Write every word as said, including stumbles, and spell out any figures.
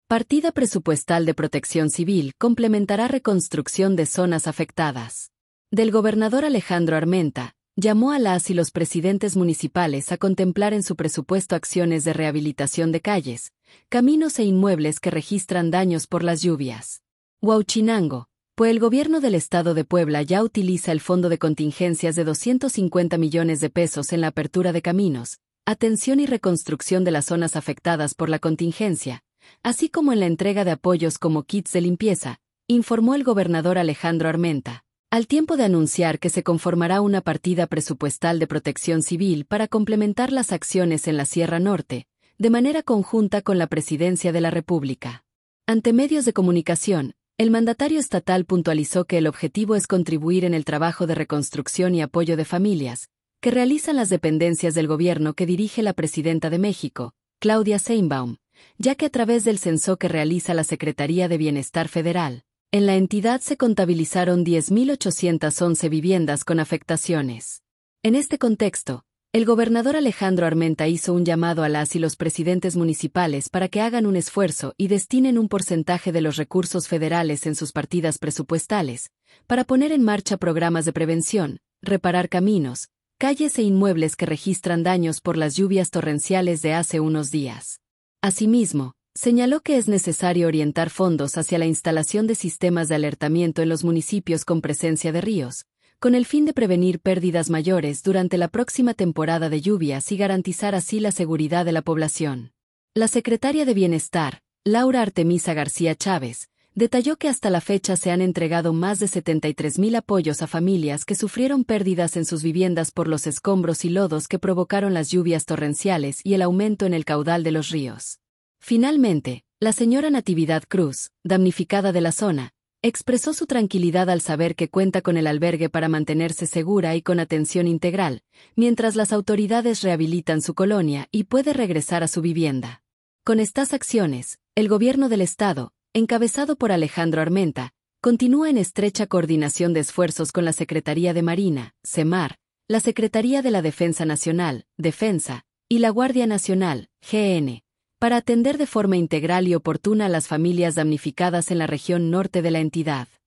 Partida presupuestal de Protección Civil complementará reconstrucción de zonas afectadas. Del gobernador Alejandro Armenta, llamó a las y los presidentes municipales a contemplar en su presupuesto acciones de rehabilitación de calles, caminos e inmuebles que registran daños por las lluvias. Huauchinango, pues el gobierno del estado de Puebla ya utiliza el fondo de contingencias de doscientos cincuenta millones de pesos en la apertura de caminos, atención y reconstrucción de las zonas afectadas por la contingencia, así como en la entrega de apoyos como kits de limpieza, informó el gobernador Alejandro Armenta, al tiempo de anunciar que se conformará una partida presupuestal de Protección Civil para complementar las acciones en la Sierra Norte, de manera conjunta con la Presidencia de la República. Ante medios de comunicación, el mandatario estatal puntualizó que el objetivo es contribuir en el trabajo de reconstrucción y apoyo de familias, que realizan las dependencias del gobierno que dirige la presidenta de México, Claudia Sheinbaum, ya que a través del censo que realiza la Secretaría de Bienestar Federal, en la entidad se contabilizaron diez mil ochocientas once viviendas con afectaciones. En este contexto, el gobernador Alejandro Armenta hizo un llamado a las y los presidentes municipales para que hagan un esfuerzo y destinen un porcentaje de los recursos federales en sus partidas presupuestales, para poner en marcha programas de prevención, reparar caminos, calles e inmuebles que registran daños por las lluvias torrenciales de hace unos días. Asimismo, señaló que es necesario orientar fondos hacia la instalación de sistemas de alertamiento en los municipios con presencia de ríos, con el fin de prevenir pérdidas mayores durante la próxima temporada de lluvias y garantizar así la seguridad de la población. La secretaria de Bienestar, Laura Artemisa García Chávez, detalló que hasta la fecha se han entregado más de setenta y tres mil apoyos a familias que sufrieron pérdidas en sus viviendas por los escombros y lodos que provocaron las lluvias torrenciales y el aumento en el caudal de los ríos. Finalmente, la señora Natividad Cruz, damnificada de la zona, expresó su tranquilidad al saber que cuenta con el albergue para mantenerse segura y con atención integral, mientras las autoridades rehabilitan su colonia y puede regresar a su vivienda. Con estas acciones, el gobierno del estado, encabezado por Alejandro Armenta, continúa en estrecha coordinación de esfuerzos con la Secretaría de Marina, SEMAR, la Secretaría de la Defensa Nacional, Defensa, y la Guardia Nacional, G N, para atender de forma integral y oportuna a las familias damnificadas en la región norte de la entidad.